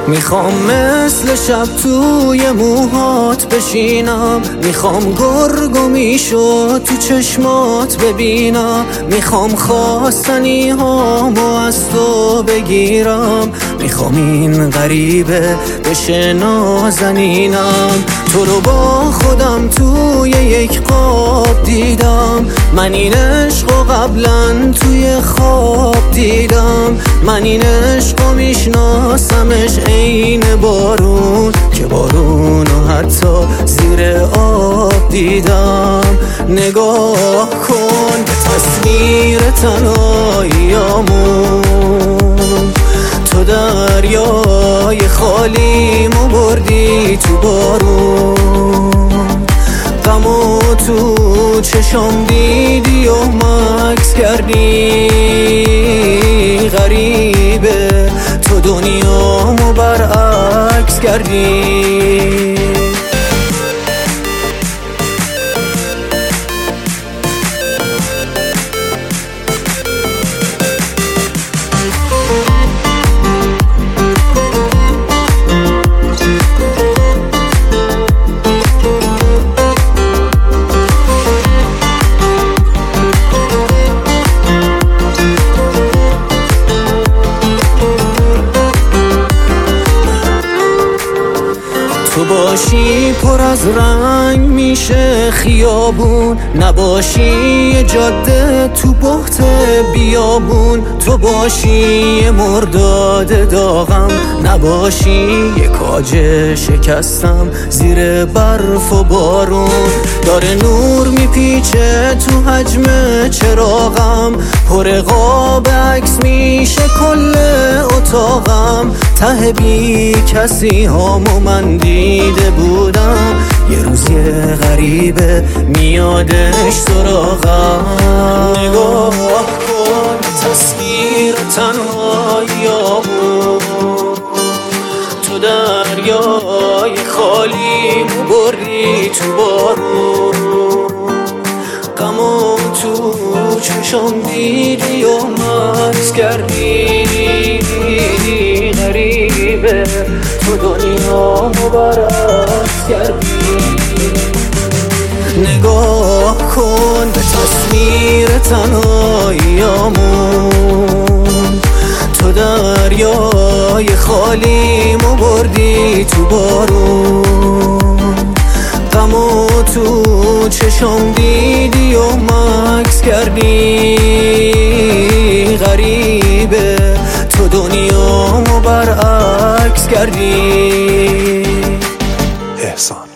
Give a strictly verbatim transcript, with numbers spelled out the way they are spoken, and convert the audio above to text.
میخوام مثل شب توی موهات بشینم، میخوام گرگ و میشو تو چشمات ببینم، میخوام خواستنی هامو از تو بگیرم، میخوام این غریبه بشه نازنینم. تو رو با خودم توی یک خواب دیدم، من این عشقو قبلا توی خواب دیدم، من این عشقو میشناسمش عین بارون که بارونو حتی زیر آب دیدم. نگاه کن به تصویر تنهاییامون، تو دریای خالیمو بردی تو بارون، غمو تو چشام دیدی و مکس کردی. غریبه تو دنیامو برعکس کردی. تو باشی پر از رنگ میشه خیابون، نباشی یه جاده تو بحت بیابون، تو باشی یه مرداد داغم، نباشی یه کاج شکستم زیر برف و بارون. داره نور میپیچه تو حجم چراغم، پر قاب عکس میشه کل اتاقم، ته بی کسی هامو من دیده بودم، یه روز یه غریبه میادش سراغم. نگاه کن تصویر تنهاییامون، تو دریای خالیمو بردی تو بارون، غمو تو چشام دیدی و مکس کردی. غریبه تو دنیامو برعکس کردی. نگاه کن به تصویر تنهاییامون، تو دریای خالیمو بردی تو بارون، غمو تو چشام دیدی و مکس کردی. غریبه تو دنیامو برعکس کردی. احسان.